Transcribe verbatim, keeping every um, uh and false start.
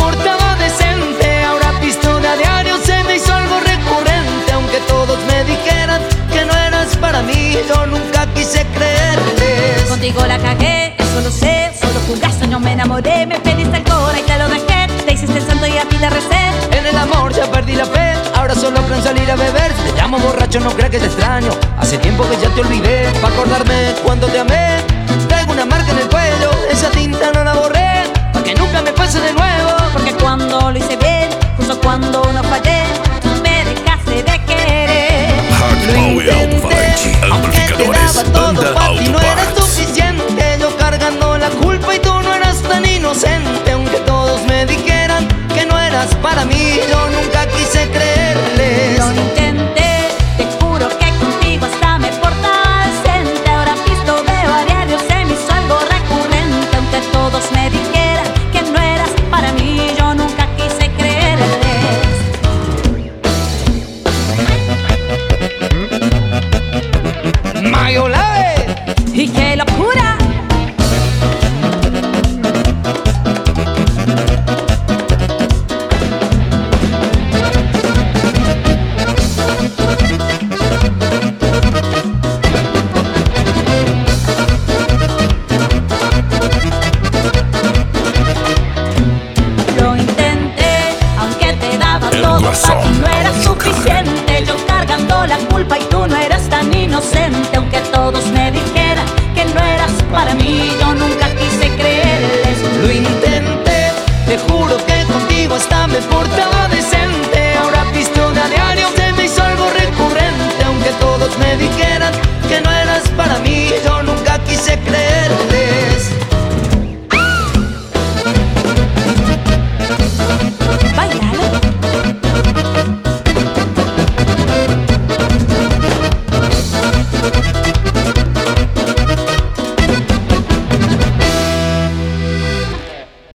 portaba decente, ahora pisto de a diario, se me hizo algo recurrente. Aunque todos me dijeran que no eras para mí, yo nunca quise creerles. Contigo la cagué, eso lo sé, solo jugaste, no me enamoré. Me pediste el cora y te lo dejé, te hiciste el santo y a ti te recé. En el amor ya perdí la fe, ahora solo creo en salir a beber. Si te llamo borracho no creas que te extraño, hace tiempo que ya te olvidé. Pa' acordarme cuando te amé, traigo una marca en el cuello, esa tinta no la borré, pa' que nunca me pase de nuevo. Porque cuando lo hice bien, justo cuando no fallé, tú me dejaste de querer. Hardpower Alto-Falante, amplificadores, banda pa' ti no era Autoparts. suficiente, yo cargando la culpa y tú no eras tan inocente. Aunque todos me dijeran que no eras para mí, yo nunca quise creerles. Lo intenté, te juro que contigo hasta me portaba decente. Ahora visto veo a diario, se me hizo algo recurrente. Aunque todos me dijeran que no eras para mí, yo nunca quise creerles. Mayolave, ¡Y qué locura! Lo intenté, aunque te daba El todo, Guasón, para ti no era Audio Car. suficiente. Yo cargando la culpa y tú no eras tan inocente. Aunque todos me